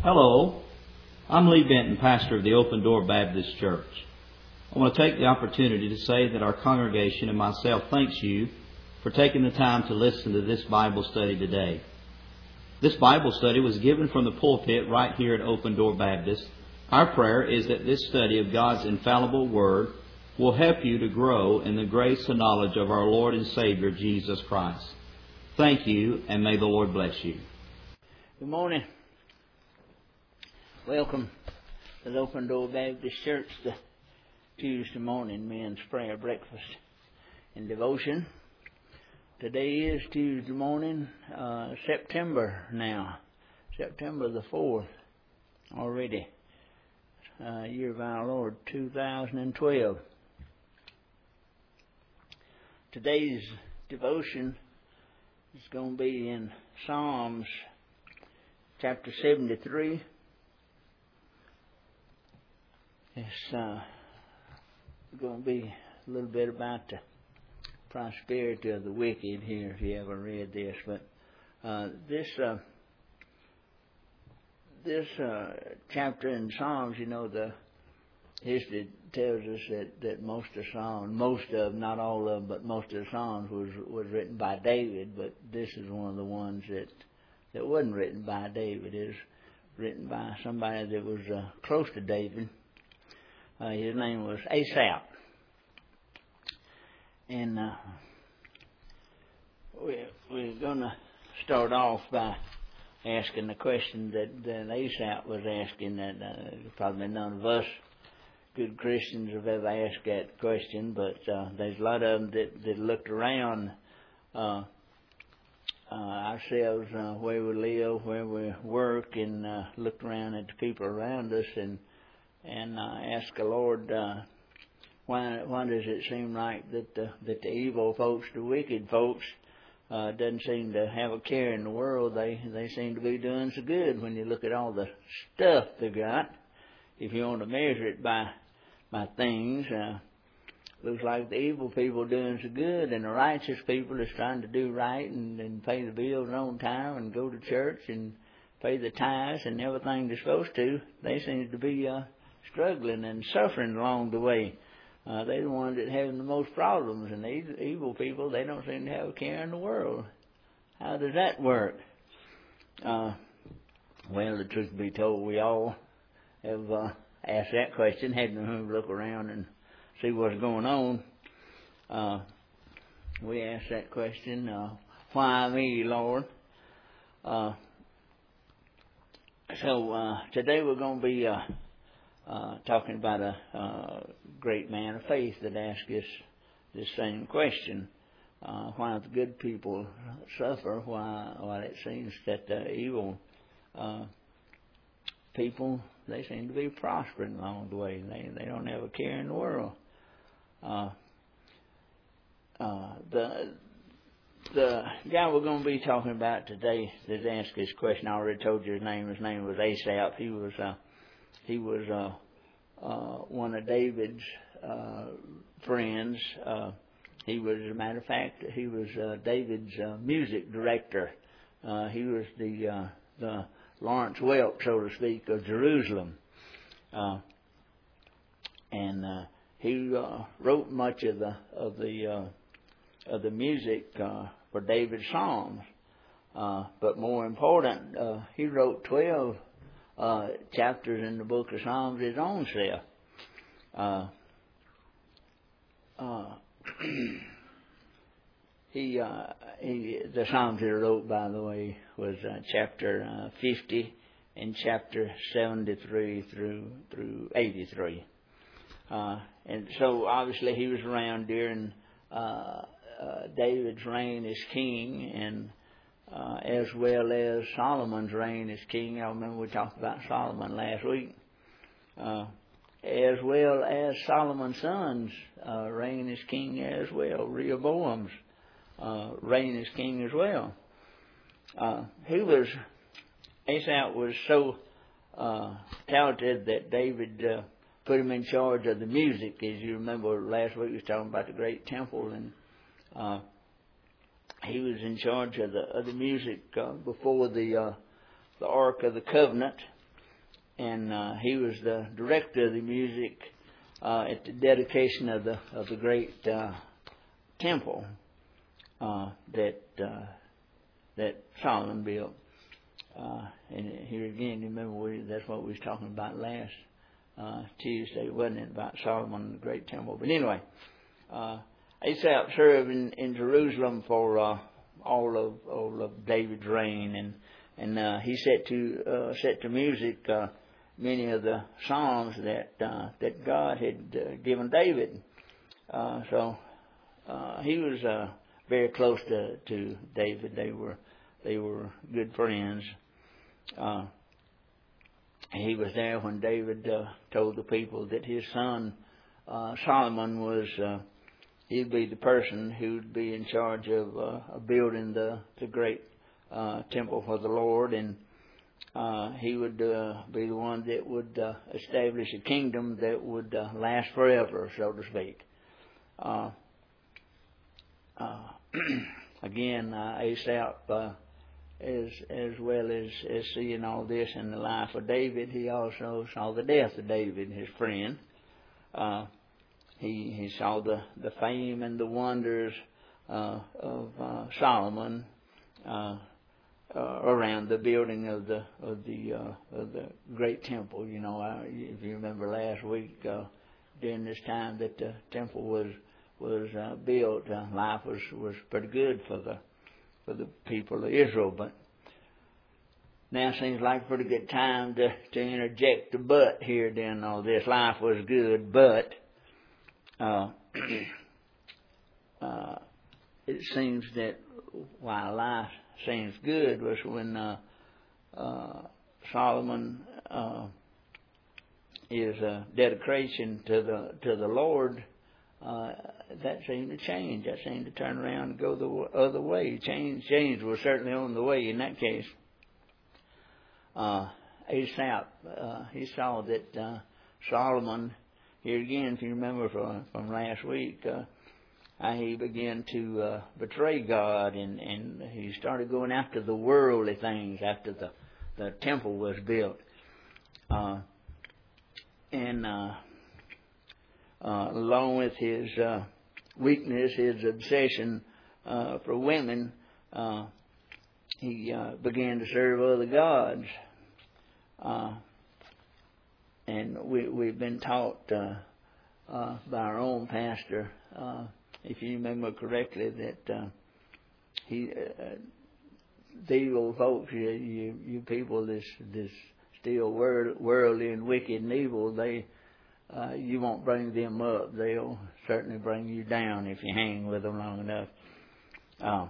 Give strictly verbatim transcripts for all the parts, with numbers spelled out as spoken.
Hello, I'm Lee Benton, pastor of the Open Door Baptist Church. I want to take the opportunity to say that our congregation and myself thanks you for taking the time to listen to this Bible study today. This Bible study was given from the pulpit right here at Open Door Baptist. Our prayer is that this study of God's infallible Word will help you to grow in the grace and knowledge of our Lord and Savior, Jesus Christ. Thank you, and may the Lord bless you. Good morning. Welcome to the Open Door Baptist Church, the Tuesday morning men's prayer breakfast and devotion. Today is Tuesday morning, uh, September now, September the fourth already, uh, year of our Lord, two thousand twelve. Today's devotion is going to be in Psalms chapter seventy-three. It's uh, going to be a little bit about the prosperity of the wicked here, if you ever read this. But uh, this uh, this uh, chapter in Psalms, you know, the history tells us that, that most of the Psalms, most of them, not all of them, but most of the Psalms was was written by David. But this is one of the ones that that wasn't written by David. It was written by somebody that was uh, close to David. Uh, his name was Asaph. And uh, we're, we're going to start off by asking the question that, that Asaph was asking, that uh, probably none of us good Christians have ever asked that question, but uh, there's a lot of them that, that looked around uh, uh, ourselves, uh, where we live, where we work, and uh, looked around at the people around us and and uh, asked the Lord, uh, why why does it seem like that the, that the evil folks, the wicked folks, uh, doesn't seem to have a care in the world? They they seem to be doing so good when you look at all the stuff they got. If you want to measure it by by things, uh, looks like the evil people are doing so good, and the righteous people is trying to do right and, and pay the bills on time and go to church and pay the tithes and everything they're supposed to. They seem to be uh, struggling and suffering along the way. Uh, they're the ones that are having the most problems, and these evil people, they don't seem to have a care in the world. How does that work? Uh, well, the truth be told, we all have uh, asked that question, hadn't we? Look around and see what's going on. Uh, we asked that question, uh, why me, Lord? Uh, so uh, today we're going to be uh, Uh, talking about a uh, great man of faith that asked us this same question. Uh, why the good people suffer, why, why it seems that the evil uh, people, they seem to be prospering along the way. They, they don't have a care in the world. Uh, uh, the the guy we're going to be talking about today that asked this question, I already told you his name. His name was Asaph. He was... Uh, He was uh, uh, one of David's uh, friends. Uh, he was, as a matter of fact, he was uh, David's uh, music director. Uh, he was the uh, the Lawrence Welk, so to speak, of Jerusalem. Uh, and uh, he uh, wrote much of the of the uh, of the music uh, for David's Psalms. Uh, but more important, uh, he wrote twelve. Uh, chapters in the book of Psalms his own self. Uh, uh, he, uh, he, the Psalms he wrote, by the way, was uh, chapter uh, fifty and chapter seventy-three through through eighty-three. Uh, and so obviously he was around during uh, uh, David's reign as king, and Uh, as well as Solomon's reign as king. I remember we talked about Solomon last week. Uh, as well as Solomon's son's uh, reign as king as well. Rehoboam's uh, reign as king as well. Uh, he was, Asaph was so uh, talented that David uh, put him in charge of the music. As you remember, last week we was talking about the great temple, and uh, he was in charge of the of the music uh, before the uh, the Ark of the Covenant, and uh, he was the director of the music uh, at the dedication of the of the great uh, temple uh, that uh, that Solomon built. Uh, and here again, you remember we, that's what we was talking about last uh, Tuesday, wasn't it? About Solomon and the great temple. But anyway, uh, Asaph served in, in Jerusalem for uh, all of all of David's reign, and and uh, he set to uh, set to music uh, many of the psalms that uh, that God had uh, given David. Uh, so uh, he was uh, very close to to David. They were they were good friends. Uh, he was there when David uh, told the people that his son uh, Solomon was uh, he'd be the person who'd be in charge of, uh, of building the the great uh, temple for the Lord, and uh, he would uh, be the one that would uh, establish a kingdom that would uh, last forever, so to speak. Uh, uh, again, uh, Asaph. Uh, As as well as, as seeing all this in the life of David, he also saw the death of David, his friend. Uh, he he saw the, the fame and the wonders uh, of uh, Solomon uh, uh, around the building of the of the uh, of the great temple. You know, I, if you remember last week uh, during this time that the temple was was uh, built, uh, life was, was pretty good for the. for the people of Israel, but now seems like a pretty good time to, to interject the but here during all this. Life was good, but uh, uh, it seems that while life seems good was when uh, uh, Solomon uh, is a dedication to the to the Lord. Uh, that seemed to change. That seemed to turn around and go the other way. Change, change was certainly on the way in that case. Uh, Asaph, uh, he saw that uh, Solomon, here again, if you remember from, from last week, uh, how he began to uh, betray God, and, and he started going after the worldly things after the, the temple was built. Uh, and... Uh, Uh, along with his uh, weakness, his obsession uh, for women, uh, he uh, began to serve other gods. Uh, and we, we've been taught uh, uh, by our own pastor, uh, if you remember correctly, that uh, he, uh, the old folks, you, you, you people, this this still world, worldly and wicked and evil, they Uh, you won't bring them up. They'll certainly bring you down if you hang with them long enough. Uh,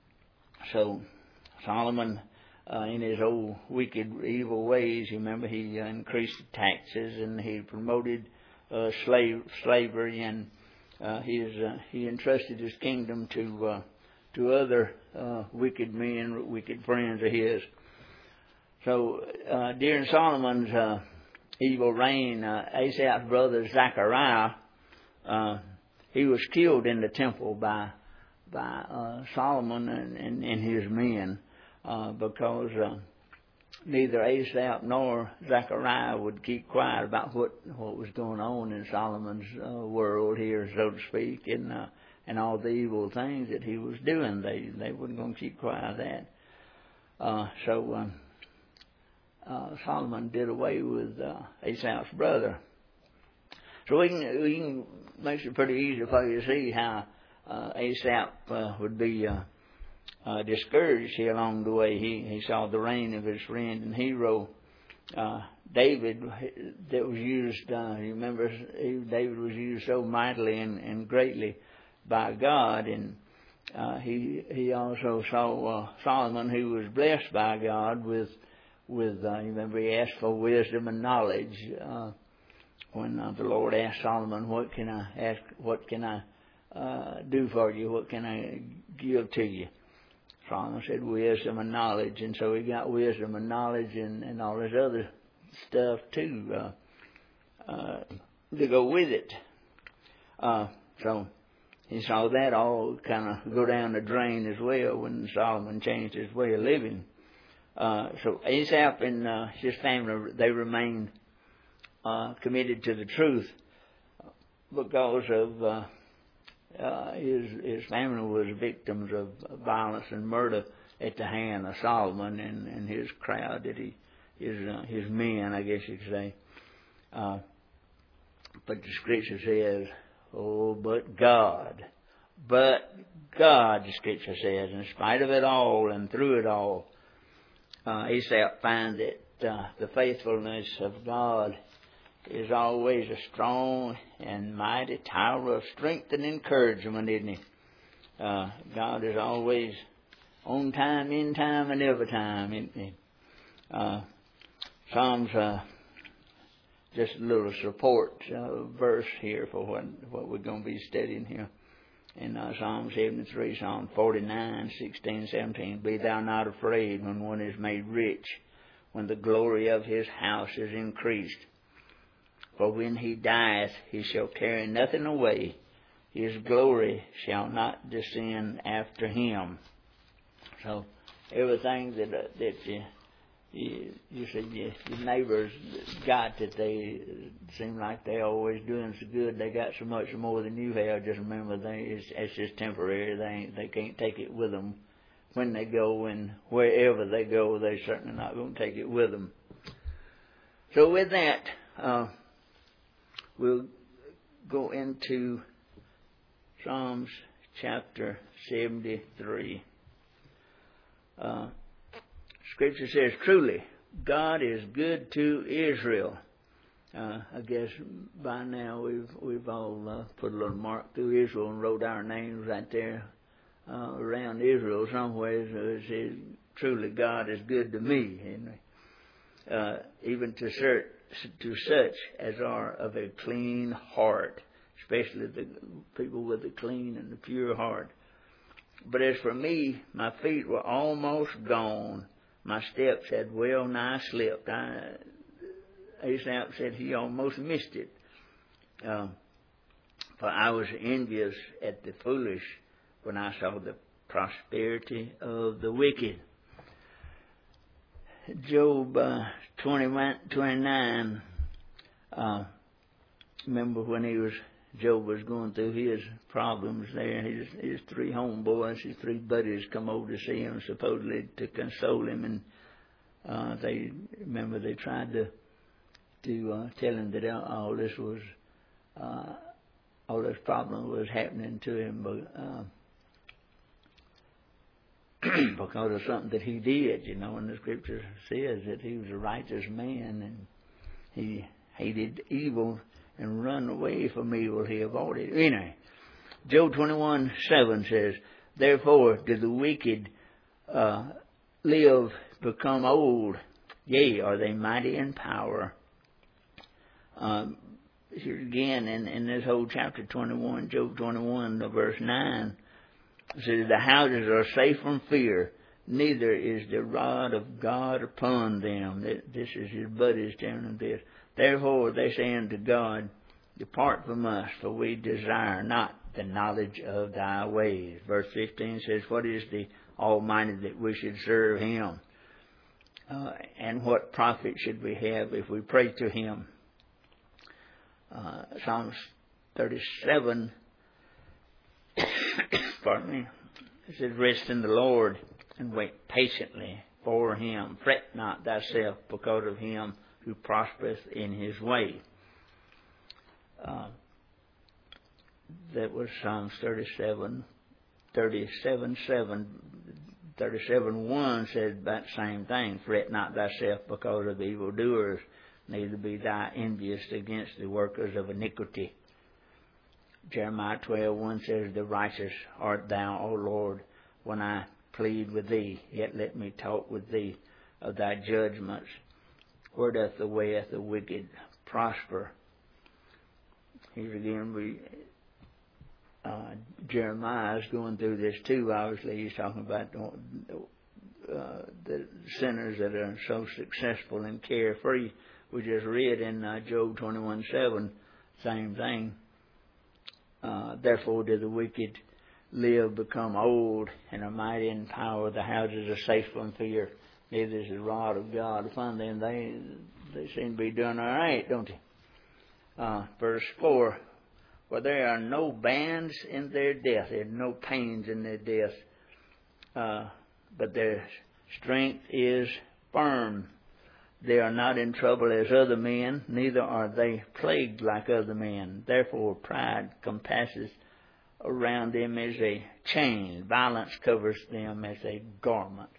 so Solomon, uh, in his old wicked, evil ways, you remember he uh, increased taxes and he promoted uh, slave slavery, and uh, his uh, he entrusted his kingdom to uh, to other uh, wicked men, wicked friends of his. So uh, during Solomon's uh, evil reign, uh, Asaph's brother Zechariah, uh, he was killed in the temple by by uh, Solomon and, and, and his men uh, because uh, neither Asaph nor Zechariah would keep quiet about what, what was going on in Solomon's uh, world here, so to speak, and uh, and all the evil things that he was doing. They they weren't going to keep quiet of that. Uh, so. Um, Uh, Solomon did away with uh, Asaph's brother. So we can, we can makes it pretty easy for you to see how uh, Asaph uh, would be uh, uh, discouraged here along the way. He he saw the reign of his friend and hero uh, David that was used. Uh, you remember, he, David was used so mightily and, and greatly by God, and uh, he he also saw uh, Solomon, who was blessed by God with. With uh, you remember he asked for wisdom and knowledge uh, when uh, the Lord asked Solomon, "What can I ask? What can I uh, do for you? What can I give to you?" Solomon said, "Wisdom and knowledge," and so he got wisdom and knowledge and, and all this other stuff too uh, uh, to go with it. Uh, so he saw that all kind of go down the drain as well when Solomon changed his way of living. Uh, so Asaph and uh, his family, they remained uh, committed to the truth because of uh, uh, his his family was victims of violence and murder at the hand of Solomon and, and his crowd, that he his uh, his men, I guess you could say. Uh, but the Scripture says, "Oh, but God, but God," the Scripture says, in spite of it all and through it all, uh, Asaph finds that uh, the faithfulness of God is always a strong and mighty tower of strength and encouragement, isn't he? Uh, God is always on time, in time, and every time, isn't he? Uh, Psalms, uh, just a little support uh, verse here for what, what we're going to be studying here. In uh, Psalm seventy-three, Psalm forty-nine, sixteen, seventeen, "Be thou not afraid when one is made rich, when the glory of his house is increased. For when he dieth, he shall carry nothing away. His glory shall not descend after him." So everything that uh, that uh, you, you said your, your neighbors got, that they seem like they're always doing so good, they got so much more than you have. Just remember, they it's, it's just temporary. They ain't, they can't take it with them when they go, and wherever they go, they're certainly not going to take it with them. So with that, uh, we'll go into Psalms chapter seventy-three. Uh, Scripture says, "Truly, God is good to Israel." Uh, I guess by now we've we've all uh, put a little mark through Israel and wrote our names right there uh, around Israel somewhere. So it says, "Truly, God is good to me," and uh, even to search, to such as are of a clean heart, especially the people with a clean and a pure heart. "But as for me, my feet were almost gone. My steps had well nigh slipped." I, Asaph said he almost missed it. Um, "for I was envious at the foolish when I saw the prosperity of the wicked." Job uh, twenty-nine, uh, remember when he was Job was going through his problems there. His, his three homeboys, his three buddies come over to see him, supposedly to console him. And uh, they, remember, they tried to to uh, tell him that all this was, uh, all this problem was happening to him but, uh, because of something that he did, you know. And the Scripture says that he was a righteous man and he hated evil and run away from evil. He avoided. Anyway, Job twenty-one seven says, "Therefore do the wicked uh, live, become old, yea, are they mighty in power." Um, here again, in, in this whole chapter twenty-one, Job twenty-one, verse nine, it says, "The houses are safe from fear, neither is the rod of God upon them." This is his buddies telling him this. "Therefore they say unto God, Depart from us, for we desire not the knowledge of thy ways." Verse fifteen says, "What is the Almighty that we should serve him? Uh, and what profit should we have if we pray to him?" Uh, Psalms thirty-seven, pardon me, it says, "Rest in the Lord and wait patiently for him. Fret not thyself because of him who prospereth in his way." Uh, that was Psalms thirty-seven, thirty-seven, seven. thirty-seven, one said that same thing. "Fret not thyself because of evildoers, neither be thou envious against the workers of iniquity." Jeremiah twelve, one says, "The righteous art thou, O Lord, when I plead with thee, yet let me talk with thee of thy judgments. Where doth the way of the wicked prosper?" Here again, we uh, Jeremiah is going through this too. Obviously, he's talking about the, uh, the sinners that are so successful and carefree. We just read in uh, Job twenty-one seven, same thing. Uh, "Therefore do the wicked live, become old, and are mighty in power. The houses are safe from fear, If this is the rod of God upon them, they they seem to be doing all right, don't they? Uh, verse four, for there are no bands in their death, there are no pains in their death, uh, but their strength is firm. They are not in trouble as other men, neither are they plagued like other men. Therefore pride compasses around them as a chain, violence covers them as a garment.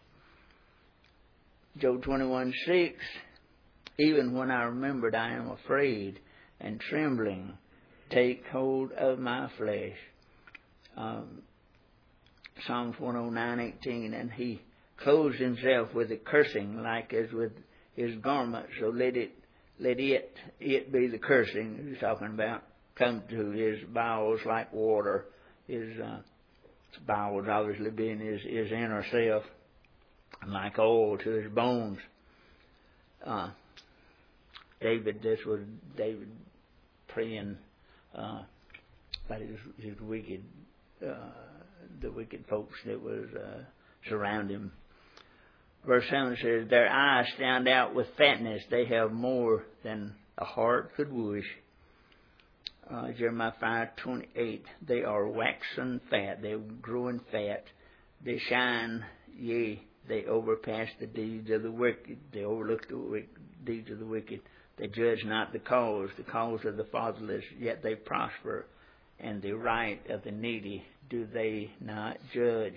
Job twenty-one six, even when I remembered, I am afraid, and trembling take hold of my flesh. Um, Psalms one oh nine eighteen, and he clothes himself with a cursing like as with his garment, so let it let it it be the cursing he's talking about come to his bowels like water, his uh, bowels obviously being his, his inner self, like oil to his bones. Uh, David, this was David praying uh, about his, his wicked, uh, the wicked folks that was uh, surround him. Verse seven says, their eyes stand out with fatness. They have more than a heart could wish. Uh, Jeremiah five twenty-eight, they are waxen fat. They're growing fat. They shine, yea, they overpass the deeds of the wicked. They overlook the wicked, deeds of the wicked. They judge not the cause, the cause of the fatherless, yet they prosper. And the right of the needy do they not judge.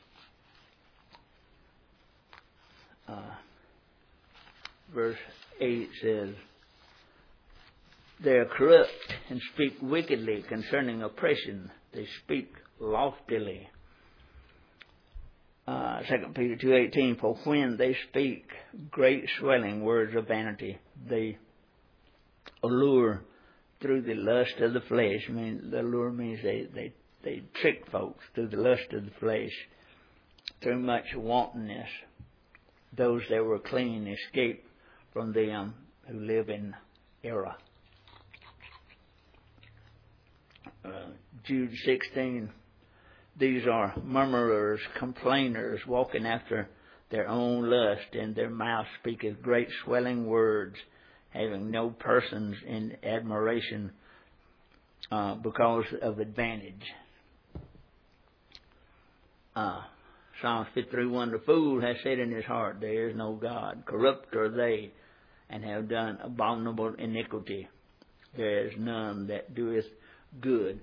Uh, verse eight says, they are corrupt and speak wickedly concerning oppression. They speak loftily. Uh, Second Peter two eighteen, for when they speak great swelling words of vanity, they allure through the lust of the flesh. I mean, the allure means they, they, they trick folks through the lust of the flesh, through much wantonness. Those that were clean escape from them who live in error. Uh, Jude sixteen, these are murmurers, complainers, walking after their own lust, and their mouth speaketh great swelling words, having no persons in admiration uh, because of advantage. Uh, Psalms fifty-three one, the fool has said in his heart, there is no God. Corrupt are they, and have done abominable iniquity. There is none that doeth good.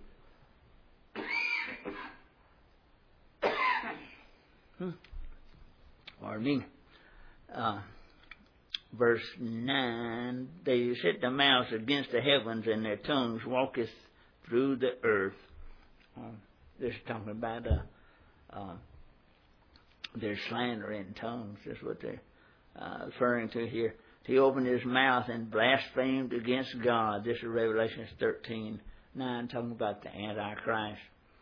hmm. Pardon me. Uh, verse nine, they set their mouths against the heavens, and their tongues walketh through the earth. Uh, this is talking about uh, uh, their slandering tongues. That's what they're uh, referring to here. He opened his mouth and blasphemed against God. This is Revelation thirteen nine, talking about the Antichrist.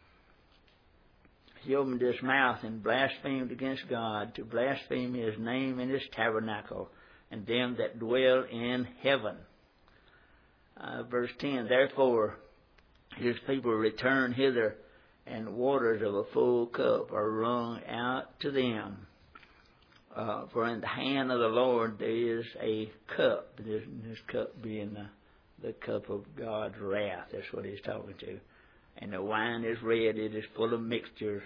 He opened his mouth and blasphemed against God, to blaspheme his name and his tabernacle, and them that dwell in heaven. Uh, verse ten, therefore his people return hither, and waters of a full cup are wrung out to them. Uh, for in the hand of the Lord there is a cup, this, this cup being the, the cup of God's wrath. That's what he's talking to. And the wine is red, it is full of mixtures.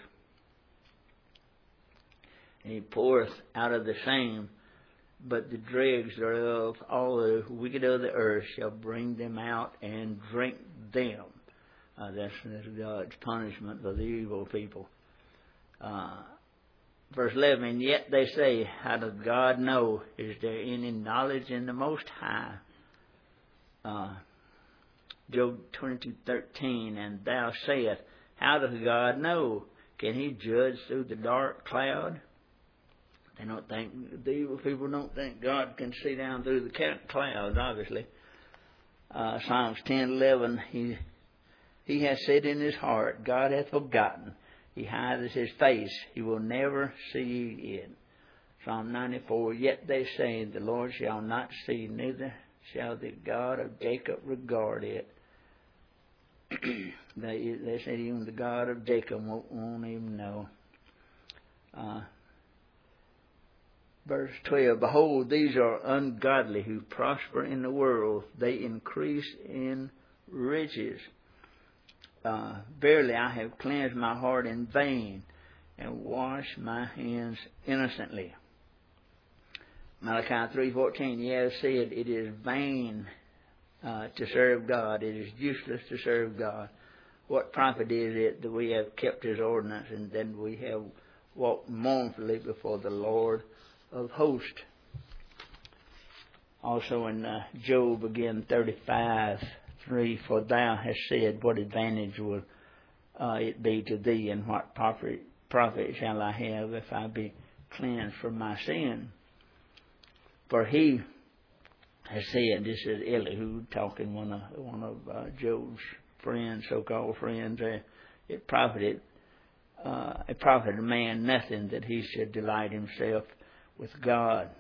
And he poureth out of the same, but the dregs thereof, all the wicked of the earth, shall bring them out and drink them. Uh, that's, that's God's punishment for the evil people. Uh, verse eleven, and yet they say, how does God know? Is there any knowledge in the Most High? Uh, Job twenty-two thirteen, and thou sayest, how does God know? Can he judge through the dark cloud? They don't think, the evil people don't think God can see down through the clouds, obviously. Uh, Psalms ten eleven, he, he has said in his heart, God hath forgotten. He hideth his face, he will never see it. Psalm ninety-four, yet they say, the Lord shall not see, neither shall the God of Jacob regard it. they, they said even the God of Jacob won't, won't even know. Uh, verse twelve, behold, these are ungodly who prosper in the world. They increase in riches. Uh, verily I have cleansed my heart in vain and washed my hands innocently. Malachi three fourteen, ye have said, it is vain uh, to serve God. It is useless to serve God. What profit is it that we have kept His ordinance and then we have walked mournfully before the Lord of hosts? Also in uh, Job again thirty-five three, for thou hast said, what advantage will uh, it be to thee, and what profit, profit shall I have if I be cleansed from my sin? For he has said, this is Elihu talking, one of one of uh, Job's friends, so-called friends, uh, it profited uh, it profited a man nothing that he should delight himself with God.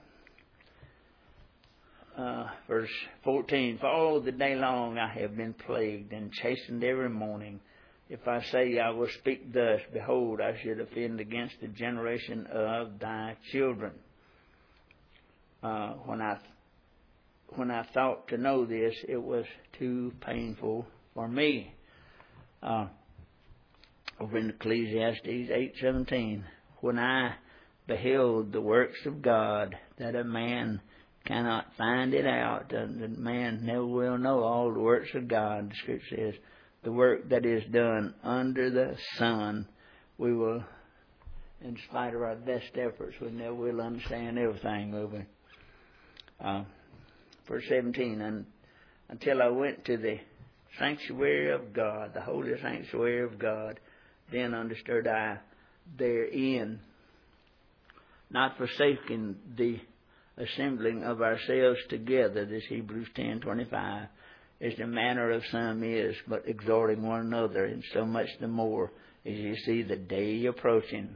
Uh, verse fourteen, for all the day long I have been plagued and chastened every morning. If I say I will speak thus, behold, I should offend against the generation of thy children. Uh, when I when I thought to know this, it was too painful for me. Uh, over in Ecclesiastes eight seventeen, when I beheld the works of God, that a man cannot find it out, and the man never will know all the works of God. The Scripture says, the work that is done under the sun, we will, in spite of our best efforts, we never will understand everything, will we? Uh, verse seventeen, and until I went to the sanctuary of God, the holy sanctuary of God, then understood I therein, not forsaking the assembling of ourselves together, this Hebrews ten twenty-five, as the manner of some is, but exhorting one another, and so much the more as you see the day approaching.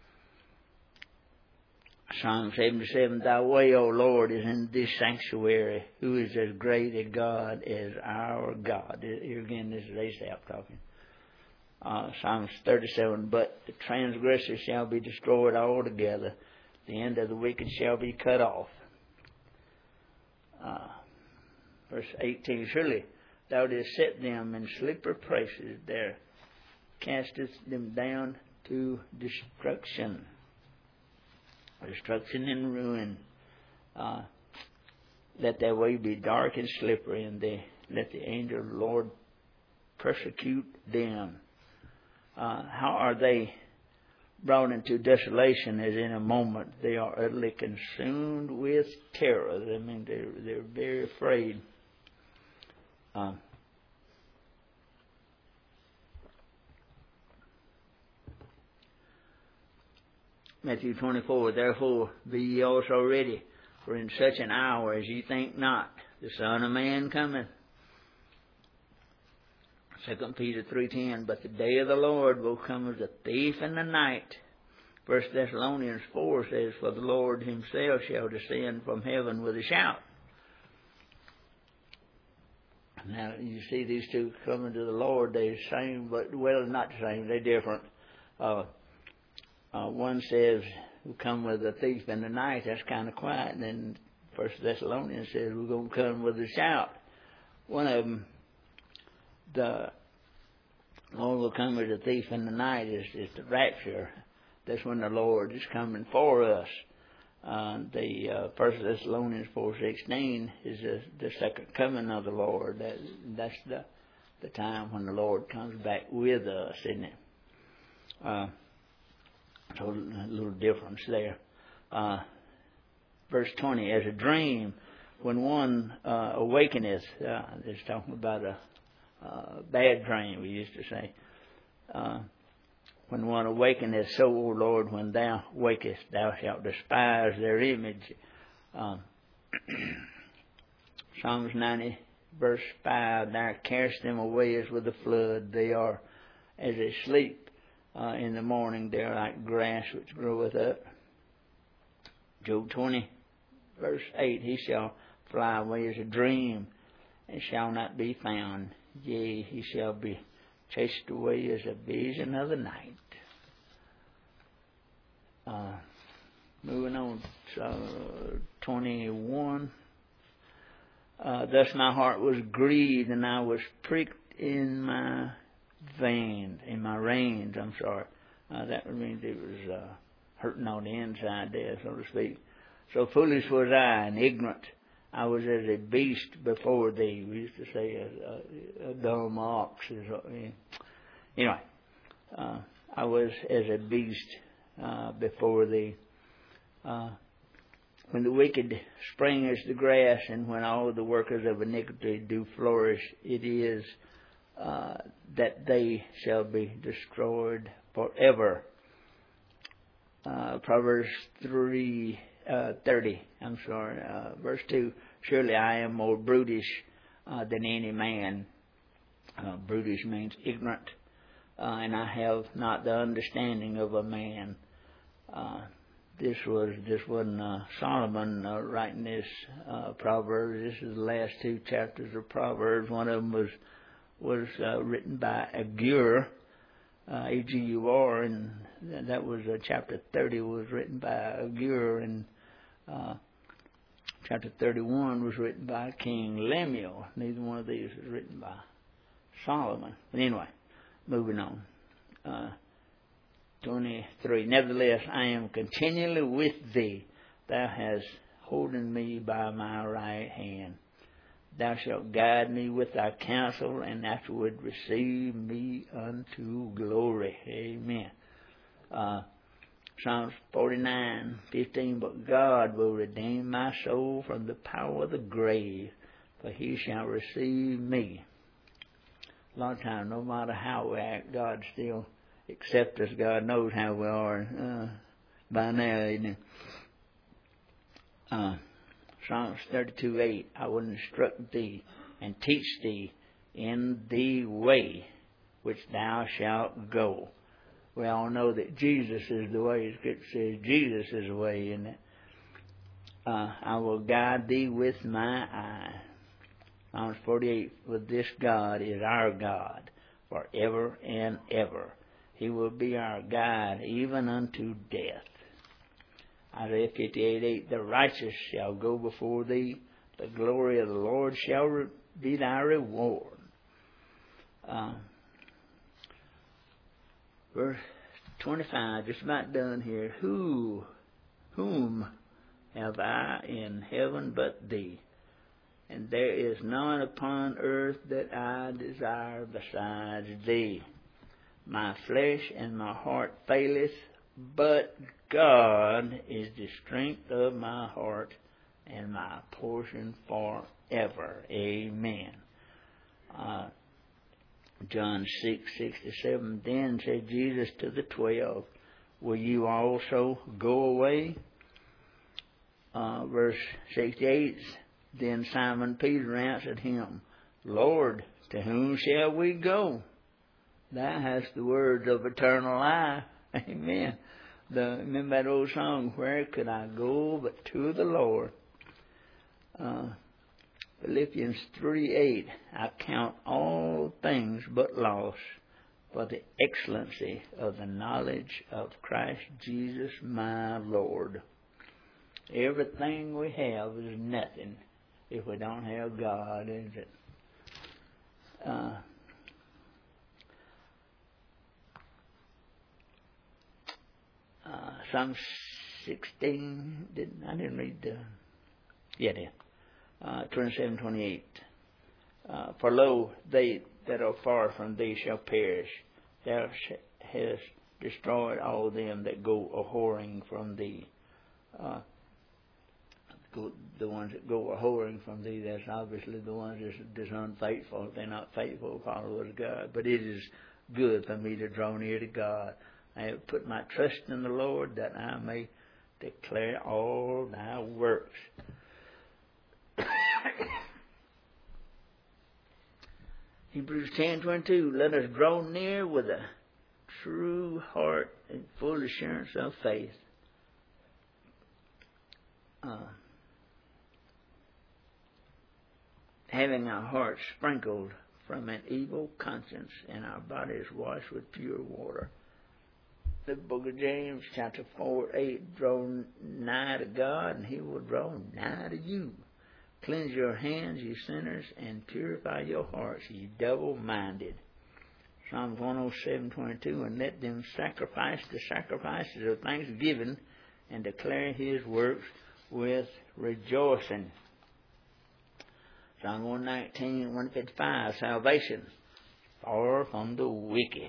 Psalm seventy-seven, thy way, O Lord, is in this sanctuary. Who is as great a God as our God? Here again, this is Asaph talking. Uh, Psalms thirty-seven, but the transgressor shall be destroyed altogether. The end of the wicked shall be cut off. Uh, verse eighteen, surely thou didst set them in slippery places there, castest them down to destruction. Destruction and ruin. Uh, let their way be dark and slippery, and they let the angel of the Lord persecute them. Uh, how are they brought into desolation as in a moment they are utterly consumed with terror? I mean, they're, they're very afraid. Uh, Matthew twenty-four, therefore be ye also ready, for in such an hour as ye think not, the Son of Man cometh. Second Peter three ten, but the day of the Lord will come as a thief in the night. First Thessalonians four says, for the Lord himself shall descend from heaven with a shout. Now, you see these two coming to the Lord, they're the same, but, well, not the same, they're different. Uh, uh, one says, we'll come with a thief in the night, that's kind of quiet, and then First Thessalonians says, we're going to come with a shout. One of them, the Lord will come as a thief in the night, is, is the rapture. That's when the Lord is coming for us. Uh, the uh, First Thessalonians four sixteen is the, the second coming of the Lord. That, that's the the time when the Lord comes back with us, isn't it? Uh, so a little difference there. Uh, verse twenty, as a dream, when one uh, awakeneth, uh, it's talking about a uh, bad dream, we used to say. Uh, When one awakeneth, so, O Lord, when thou wakest, thou shalt despise their image. Um, Psalms ninety, verse five, thou carest them away as with a flood. They are as they sleep uh, in the morning. They are like grass which groweth up. Job twenty, verse eight, he shall fly away as a dream and shall not be found. Yea, he shall be chased away as a vision of the night. Uh, moving on, uh, twenty-one. Uh, Thus my heart was grieved, and I was pricked in my veins, in my reins, I'm sorry. Uh, that means it was uh, hurting on the inside there, so to speak. So foolish was I and ignorant. I was as a beast before thee. We used to say a, a, a dumb ox. Is, uh, anyway, uh, I was as a beast uh, before thee. Uh, when the wicked spring as the grass, and when all the workers of iniquity do flourish, it is uh, that they shall be destroyed forever. Uh, Proverbs three uh, thirty. I'm sorry, uh, verse two. Surely I am more brutish uh, than any man. Uh, brutish means ignorant, uh, and I have not the understanding of a man. Uh, this was this wasn't uh, Solomon uh, writing this uh, Proverbs. This is the last two chapters of Proverbs. One of them was was uh, written by Agur. Uh, A G U R, and that was uh, chapter thirty was written by Agur, and uh, chapter thirty-one was written by King Lemuel. Neither one of these was written by Solomon. But anyway, moving on. Uh, twenty-three. Nevertheless, I am continually with thee. Thou hast holden me by my right hand. Thou shalt guide me with thy counsel, and afterward receive me unto glory. Amen. Uh, Psalms forty-nine fifteen. But God will redeem my soul from the power of the grave, for he shall receive me. A lot of times, no matter how we act, God still accepts us. God knows how we are uh, by now, isn't he? Uh, Psalms thirty-two eight. I will instruct thee and teach thee in the way which thou shalt go. We all know that Jesus is the way. Scripture says Jesus is the way, isn't it? Uh, I will guide thee with my eye. Psalms forty-eight. For this God is our God forever and ever. He will be our guide even unto death. Isaiah fifty-eight eight. The righteous shall go before thee. The glory of the Lord shall re- be thy reward. Uh, verse twenty-five, just about done here. Who, whom have I in heaven but thee? And there is none upon earth that I desire besides thee. My flesh and my heart faileth, but God is the strength of my heart and my portion forever. Amen. Uh, John six sixty-seven. Then said Jesus to the twelve, will you also go away? Uh, verse sixty-eight. Then Simon Peter answered him, Lord, to whom shall we go? Thou hast the words of eternal life. Amen. The, remember that old song, where could I go but to the Lord? Uh, Philippians three eight. I count all things but loss for the excellency of the knowledge of Christ Jesus my Lord. Everything we have is nothing if we don't have God, is it? Uh, Uh, Psalm sixteen, didn't, I didn't read the, yeah, I did. Uh, twenty-seven twenty-eight. Uh, For lo, they that are far from thee shall perish. Thou hast destroyed all them that go a-whoring from thee. Uh, go, the ones that go a-whoring from thee, that's obviously the ones that's, that's unfaithful. They're not faithful followers of God. But it is good for me to draw near to God. I have put my trust in the Lord that I may declare all thy works. Hebrews ten twenty-two. Let us draw near with a true heart and full assurance of faith. Uh, having our hearts sprinkled from an evil conscience and our bodies washed with pure water. The book of James, chapter four, eight, draw nigh to God, and He will draw nigh to you. Cleanse your hands, ye sinners, and purify your hearts, ye double-minded. Psalms one oh seven, twenty-two, and let them sacrifice the sacrifices of thanksgiving, and declare His works with rejoicing. Psalm one nineteen, one fifty-five, salvation far from the wicked.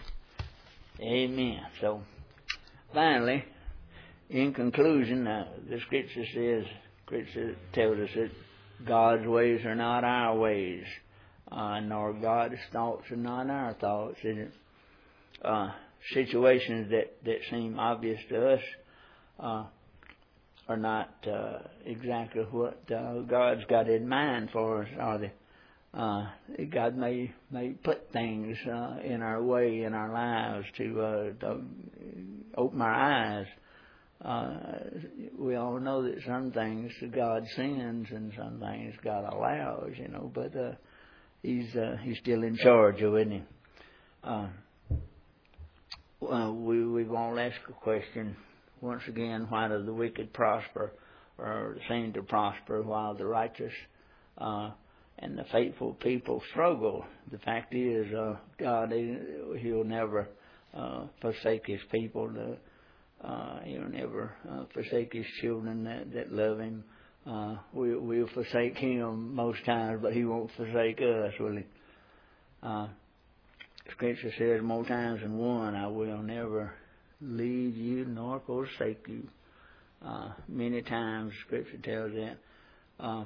Amen. So, finally, in conclusion, uh, the Scripture says, Scripture tells us that God's ways are not our ways, uh, nor God's thoughts are not our thoughts. And uh, situations that, that seem obvious to us uh, are not uh, exactly what uh, God's got in mind for us, are they? Uh, God may may put things uh, in our way in our lives to, uh, to open our eyes. Uh, we all know that some things God sends and some things God allows, you know. But uh, He's uh, He's still in charge of it, isn't He? Uh, well, we we've all asked a question once again: why do the wicked prosper, or seem to prosper, while the righteous Uh, and the faithful people struggle? The fact is, uh, God, He'll never uh, forsake His people. To, uh, He'll never uh, forsake His children that, that love Him. Uh, we, we'll forsake Him most times, but He won't forsake us, will He? Uh, Scripture says more times than one, I will never leave you nor forsake you. Uh, many times Scripture tells that. Uh,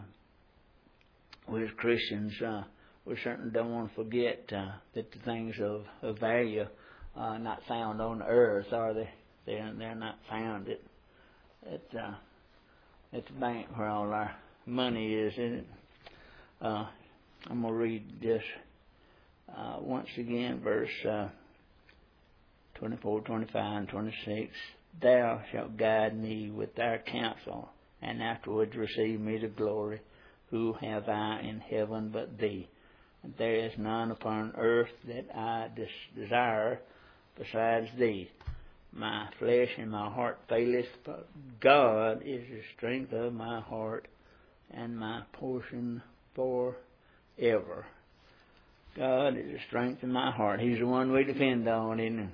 We as Christians, uh, we certainly don't want to forget uh, that the things of, of value are not found on the earth, are they? They're, they're not found at at, uh, at the bank where all our money is, isn't it? Uh, I'm going to read this uh, once again, verse uh, twenty-four, twenty-five, and twenty-six. Thou shalt guide me with thy counsel, and afterwards receive me to glory. Who have I in heaven but Thee? And there is none upon earth that I des- desire besides Thee. My flesh and my heart faileth, but God is the strength of my heart and my portion forever. God is the strength of my heart. He's the one we depend on, isn't He?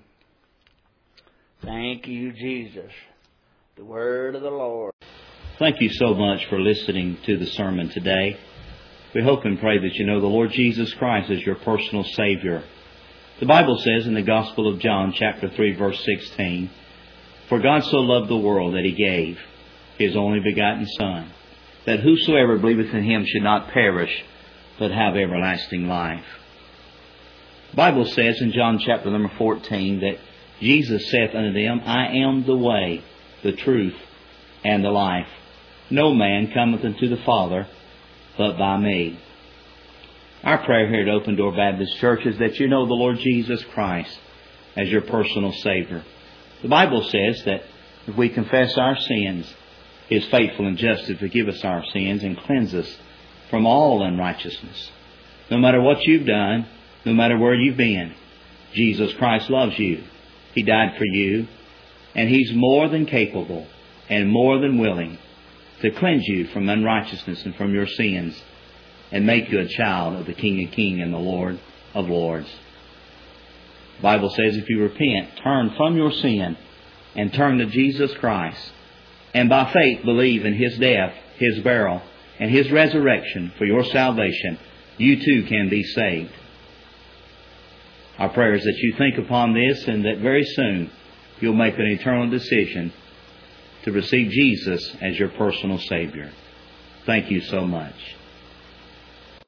Thank you, Jesus. The word of the Lord. Thank you so much for listening to the sermon today. We hope and pray that you know the Lord Jesus Christ as your personal Savior. The Bible says in the Gospel of John, chapter three, verse sixteen, For God so loved the world that He gave His only begotten Son, that whosoever believeth in Him should not perish, but have everlasting life. The Bible says in John chapter number fourteen that Jesus saith unto them, I am the way, the truth, and the life. No man cometh unto the Father but by me. Our prayer here at Open Door Baptist Church is that you know the Lord Jesus Christ as your personal Savior. The Bible says that if we confess our sins, He is faithful and just to forgive us our sins and cleanse us from all unrighteousness. No matter what you've done, no matter where you've been, Jesus Christ loves you. He died for you, and He's more than capable and more than willing to cleanse you from unrighteousness and from your sins and make you a child of the King of Kings and the Lord of Lords. The Bible says if you repent, turn from your sin and turn to Jesus Christ, and by faith believe in His death, His burial, and His resurrection for your salvation, you too can be saved. Our prayer is that you think upon this and that very soon you'll make an eternal decision to receive Jesus as your personal Savior. Thank you so much.